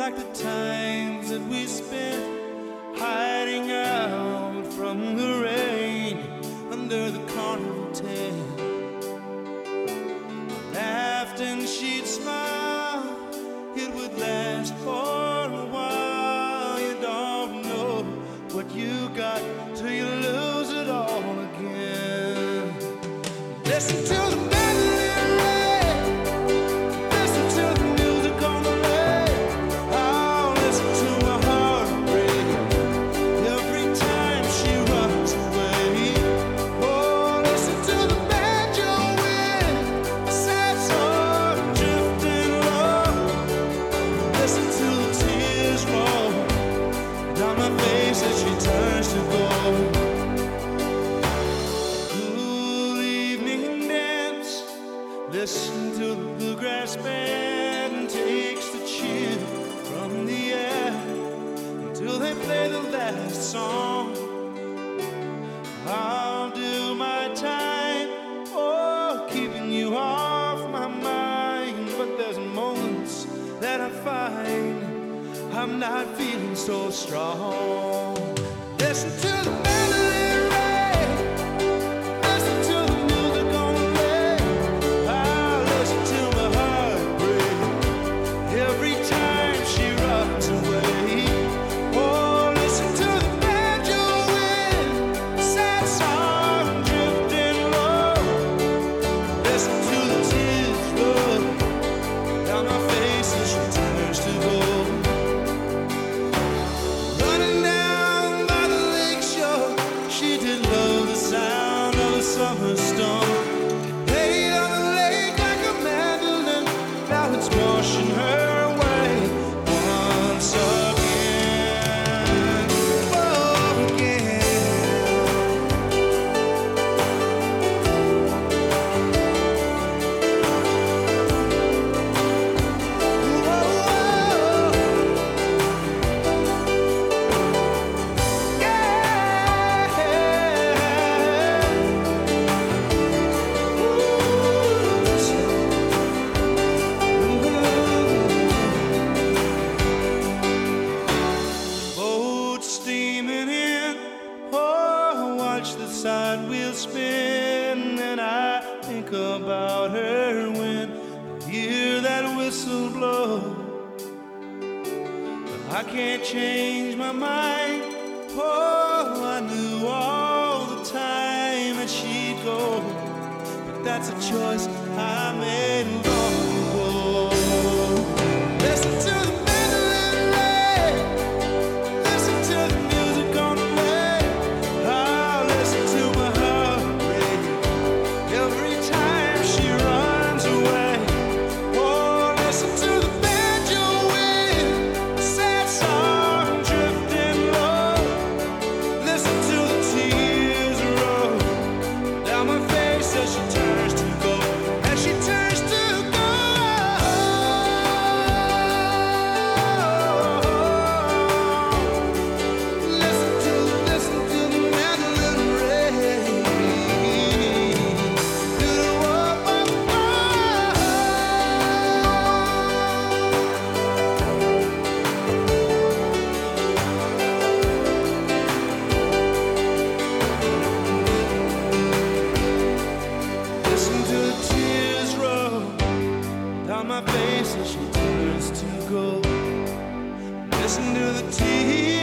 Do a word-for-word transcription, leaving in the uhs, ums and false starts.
like the times that we spent hiding out from the rain under the carnival tent. Laughed and she'd smile, it would last for a while. You don't know what you got till you lose it all again. Listen to the mandolin rain, listen to the music on the radio. I'll listen to my heart break every time she runs away. Oh, listen to the banjo wind, a sad song drifting low. Listen to the tears roll down my face as she turns to gold. Listen to the bluegrass band takes the chill from the air until they play the last song. I'll do my time, oh, keeping you off my mind. But there's moments that I find I'm not feeling so strong. Listen to the mandolin rain, listen to the music on the radio. I'll listen to my heart break every time she runs away. Oh, listen to the banjo wind, sad song drifting low. Listen to the tears roll down my face as she turns to gold. Running down by the lake shore, she did love the sound of a summer storm. Played on the lake like a mandolin, now it's washing her away once again, oh again. Boat steaming in, oh, watch the side wheel spin, and I think about her when I hear that whistle blow. I can't change my mind, oh, I knew all the time that she'd go, but that's a choice I made long ago. Listen to the mandolin rain, listen to the music on the radio. I'll listen to my heart break every time she runs away. Oh, listen to the banjo wind, a sad song drifting low. Listen to the tears roll down my face as she turns to gold, as she turns to gold. Listen to, listen to the mandolin rain. Do the walk by the Listen to the tears roll down my face as she turns to gold. Listen to the tears